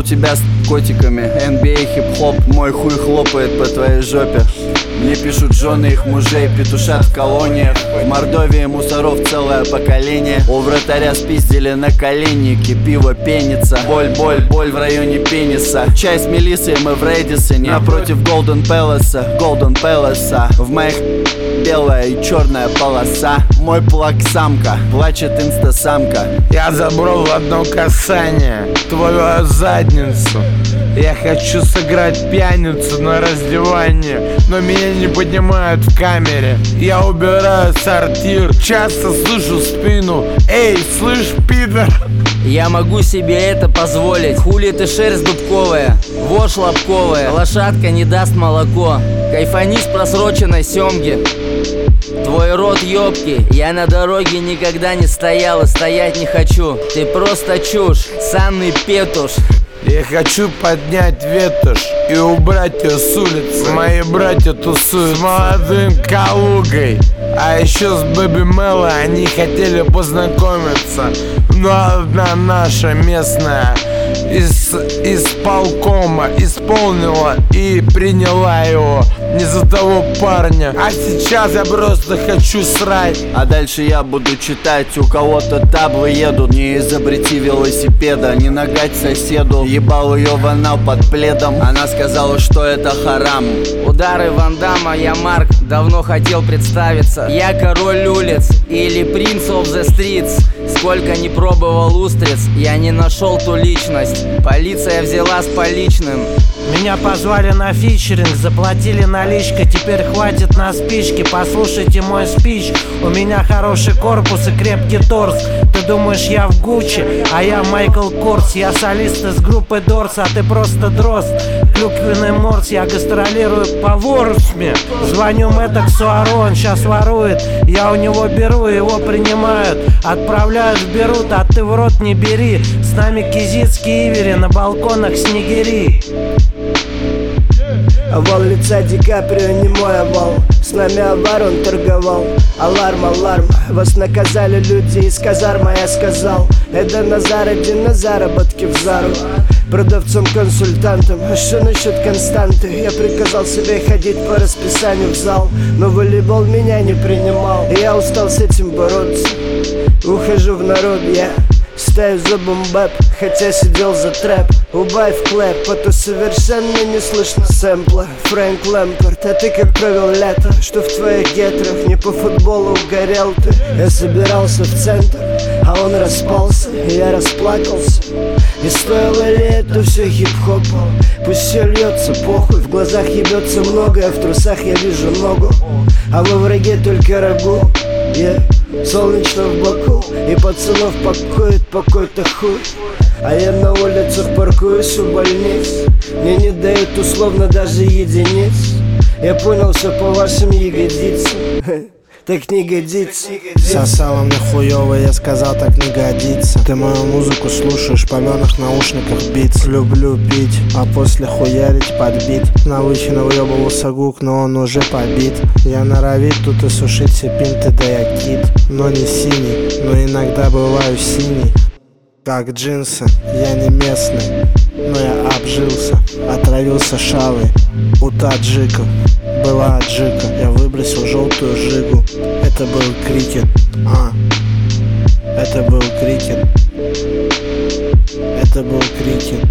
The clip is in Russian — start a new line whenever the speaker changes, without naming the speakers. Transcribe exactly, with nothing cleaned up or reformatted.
у тебя с котиками, эн би эй хип-хоп, мой хуй хлопает по твоей жопе. Мне пишут жены их мужей, петушат в колониях. В Мордовии мусоров целое поколение. У вратаря спиздили на коленники, пиво пенится. Боль, боль, боль в районе пениса. Чай с мелиссой мы в Рэдисоне, напротив Голден Пэласа, Голден Пэласа. В моих белая и черная полоса. Мой плак самка, плачет инстасамка.
Я забрал в одно касание твою задницу. Я хочу сыграть пьяницу на раздевании, но меня не поднимают в камере. Я убираю сортир, часто слышу в спину: эй, слышь, пидор.
Я могу себе это позволить. Хули ты шерсть дубковая, вошь лобковая, лошадка не даст молоко. Кайфани с просроченной семги. Твой рот ёбки. Я на дороге никогда не стоял и стоять не хочу. Ты просто чушь, санный петуш.
Я хочу поднять ветошь и убрать ее с улицы. Мои братья тусуют с молодым Калугой, а еще с Бэби Мелло они хотели познакомиться. Но одна наша местная из исполкома исполнила и приняла его не за того парня. А сейчас я просто хочу срать.
А дальше я буду читать: у кого-то таблы едут, не изобрети велосипеда, не нагать соседу. Ебал ее в анал под пледом, она сказала, что это харам.
Удары Ван Дамма, я Марк, давно хотел представиться. Я король улиц или принц of the streets. Сколько не пробовал устриц, я не нашел ту личность. Полиция взяла с поличным.
Меня позвали на фичеринг, заплатили наличкой. Теперь хватит на спички, послушайте мой спич. У меня хороший корпус и крепкий торс. Ты думаешь, я в Гуччи, а я Майкл Корс. Я солист из группы Дорс, а ты просто дрозд. Клюквенный морс, я гастролирую по Ворсме. Звоню Мэтоксу Ару, он сейчас ворует. Я у него беру, его принимают, отправляют в Берут, а ты в рот не бери. С нами Кизицкий Ивери, на балконах снегири.
Овал лица Ди Каприо, не мой овал. С нами авар, он торговал. Аларм, аларм, вас наказали люди из казарма. Я сказал: это Назар, иди на заработки в Зару. Продавцом-консультантом, а что насчет константы? Я приказал себе ходить по расписанию в зал, но волейбол меня не принимал. Я устал с этим бороться, ухожу в народ, я стою за бомбэп, хотя сидел за трэп. Убавь клэп, а то совершенно не слышно сэмпла. Фрэнк Лэмпорт, а ты как провел лето? Что в твоих гетрах, не по футболу угорел ты? Я собирался в центр, а он распался, и я расплакался. И стоило ли это все хип-хопу? Пусть все льется, похуй. В глазах ебется многое, в трусах я вижу ногу, а во враге только рагу. Yeah. Солнечно в боку, и пацанов пакует покой-то хуй. А я на улицах паркуюсь у больниц, мне не дают условно даже единиц. Я понял, все по вашим ягодицам, так не годится.
Сосало мне хуёво, я сказал, так не годится. Ты мою музыку слушаешь, в палёных наушниках битс. Люблю пить, а после хуярить под бит. На вычина въебывался гук, но он уже побит. Я норовит тут и сушить все пинты, да я кит. Но не синий, но иногда бываю синий, как джинсы. Я не местный, но я обжился. Отравился шавой у таджиков. Была аджика, я выбросил желтую жигу. Это был крикет, а Это был крикет. Это был крикет.